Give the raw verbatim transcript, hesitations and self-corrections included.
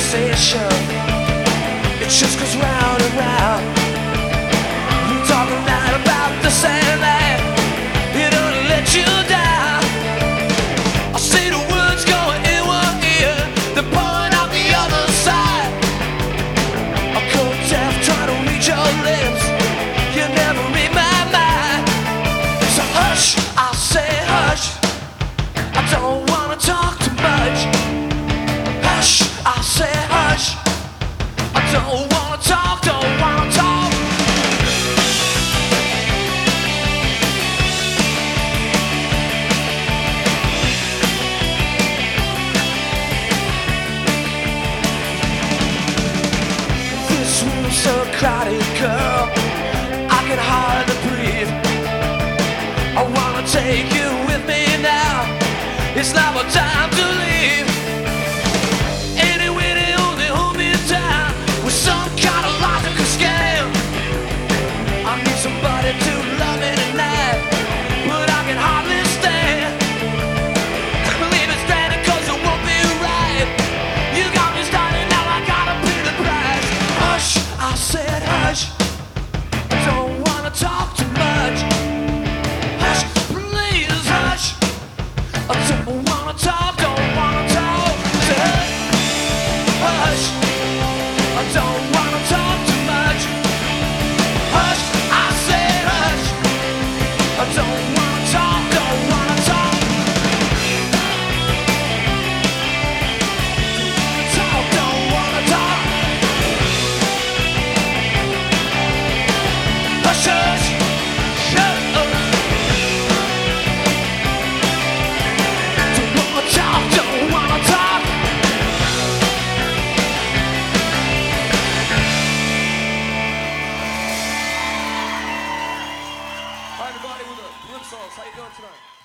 conversation, it just goes round and round. You talk all night about the same man, it only let you down. I see the words going in one ear, they're pouring out the other side. I'm cold deaf trying to reach your lips, you never read my mind. So hush, I say hush, I don't wanna talk too much. Hush, I say hush, I don't wanna talk, don't wanna talk. This room's so crowded, girl, I can hardly breathe. I wanna take you with me now, it's not my time to leave. Anyway, they only hold me down with some kind of logical scam. I need somebody to love me tonight, but I can hardly stand. Leave it standing cause it won't be right. You got me started, now I gotta pay the price. Hush, I said hush, I don't wanna talk too much. Hush, please hush, I don't wanna talk, don't wanna talk. Hush, I don't wanna talk too much. Hush, I said hush, I don't wanna talk, don't wanna talk. Talk, don't wanna talk. Hush, hush, shut up. Don't wanna talk, don't wanna talk. Hi everybody with the Calypsos, how you doing tonight?